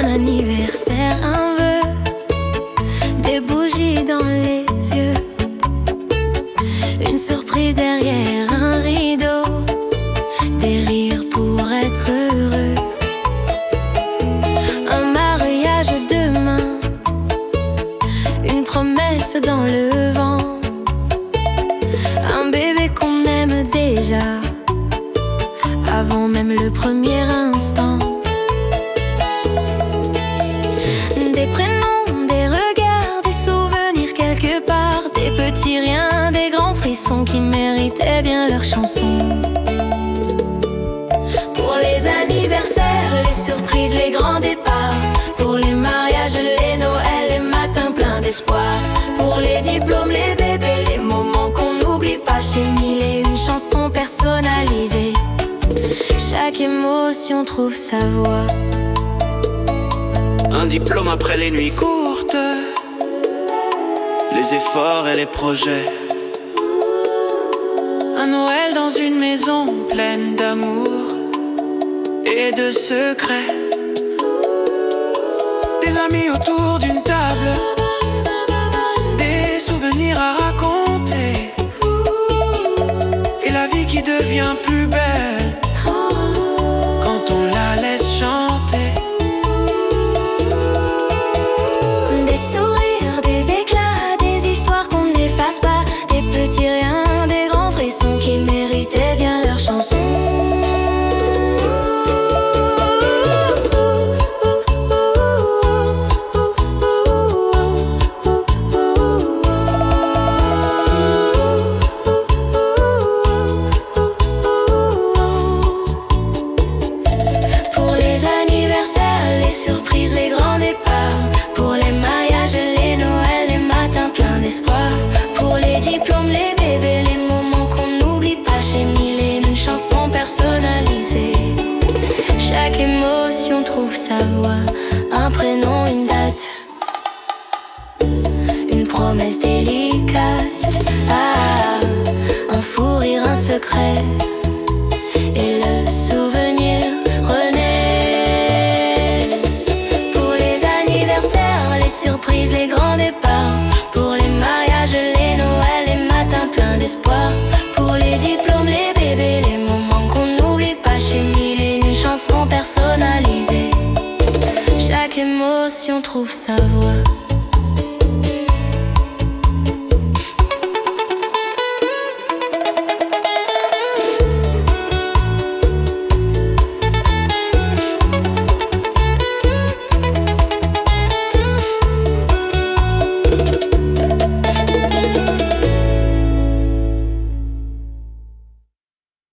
anniversaire, un vœu, des bougies dans les yeux, une surprise derrière un rideau, des rires pour être heureux, un mariage demain, une promesse dans le vent, un bébé qu'on aime déjà avant même le premier instant. Des prénoms, des regards, des souvenirs quelque part, des petits riens, des grands frissons qui méritaient bien leur chanson. Pour les anniversaires, les surprises, les grands départs, pour les mariages, les Noëls, les matins pleins d'espoir, pour les diplômes, les bébés, les moments qu'on n'oublie pas, chez mille et une chansons personnalisées. Chaque émotion trouve sa voix. Un diplôme après les nuits courtes, les efforts et les projets. Un Noël dans une maison pleine d'amour et de secrets. Des amis autour d'une table, des souvenirs à raconter, et la vie qui devient plus belle quand on la laisse chanter. Des sourires, des éclats, des histoires qu'on n'efface pas, des petits riens, des grands frissons qui méritaient bien leur chanson. Pour les anniversaires, les surprises, les grands départs, pour les mariages, les Noëls, les matins pleins d'espoir, pour les diplômes, les bébés, les moments qu'on n'oublie pas, chez mille et une chansons personnalisées. Chaque émotion trouve sa voix, un prénom, une date, une promesse délicate, un fou rire, un secret, et le souvenir renaît. Pour les anniversaires, les surprises, les grands départs, pour les mariages, les Noëls, les matins pleins d'espoir, pour les diplômes, les bébés, les moments qu'on n'oublie pas, chez mille et une chansons personnalisées. Chaque émotion trouve sa voix.